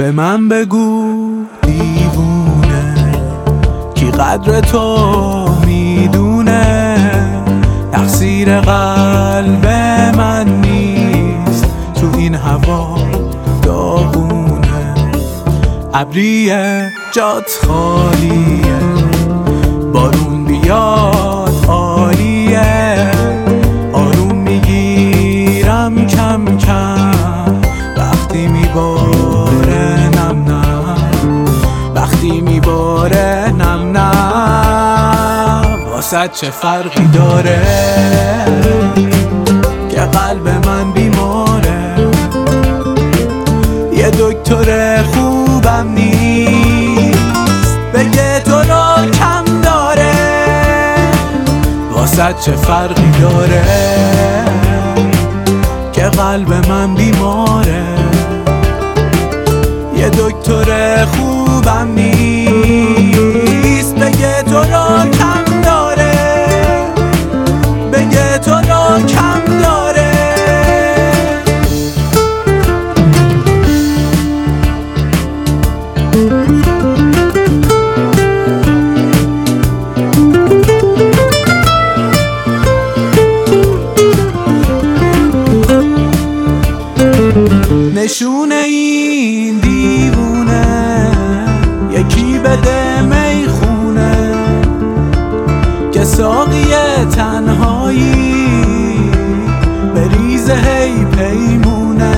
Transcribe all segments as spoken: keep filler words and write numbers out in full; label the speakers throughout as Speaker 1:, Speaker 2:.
Speaker 1: به من بگو دیوونه کی قدر تو میدونه، تقصیر قلب من نیست، تو این هوا داغونه. ابریه جات خالیه، بارون بیاد عالیه، آروم میگیرم کم کم وقتی میباره نم نم، وقتی میباره نم نم. واسه چه فرقی داره که قلب من بیماره، یه دکتر خوبم نیست بگه تو رو کم داره. واسه چه فرقی داره که قلب من بیماره، یه دکتر خوبم نیست بگه تو رو کم داره، بگه تو رو کم داره. نشونه این دیوونه یکی بده میخونه، که ساقی تنهایی بریزه هی پیمونه.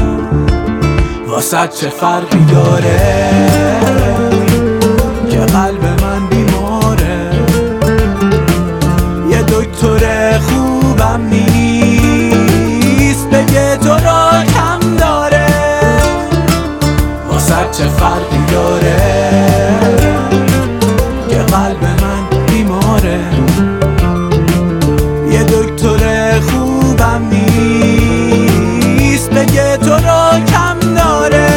Speaker 1: واسه چه فرقی داره که قلب من بیماره، یه دکتر خوبم نیست بگه تو رو کم داره. واسه چه فرقی داره که قلب من بیماره، یه دکتر خوبم نیست بگه تو رو کم داره،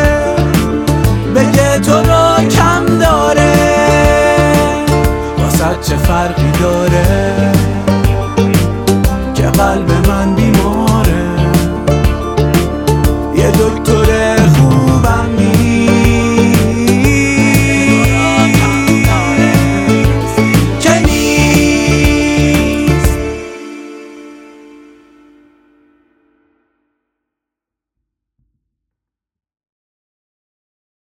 Speaker 1: بگه تو رو کم داره. واسه چه فرقی داره که قلب من بیماره، یه دکتر